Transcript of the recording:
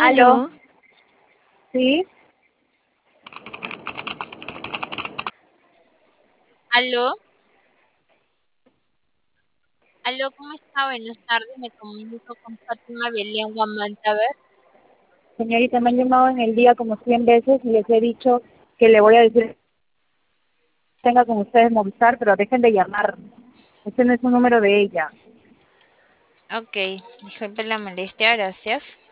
Aló, Aló, sí, aló, aló, ¿cómo está? Buenas tardes, me comunico con Fátima Belén Guamanta. señorita, me han llamado en el día como 100 veces y les he dicho que le voy a decir que tenga con ustedes Movistar, pero dejen de llamar. Este no es un número de ella. Ok, disculpe la molestia, gracias.